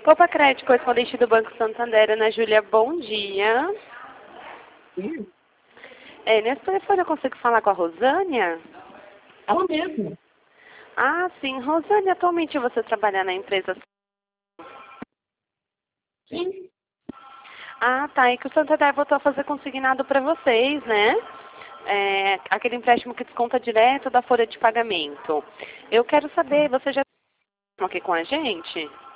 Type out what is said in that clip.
Copa Crédito, correspondente do Banco Santander, Ana Júlia, bom dia. Sim, Nesse telefone eu consigo falar com a Rosânia? ela mesma. Ah, sim. Rosânia, atualmente você trabalha na empresa... Sim. Ah, tá. E que o Santander voltou a fazer consignado para vocês, né? Aquele empréstimo que desconta direto da folha de pagamento. Eu quero saber, você já está aqui com a gente?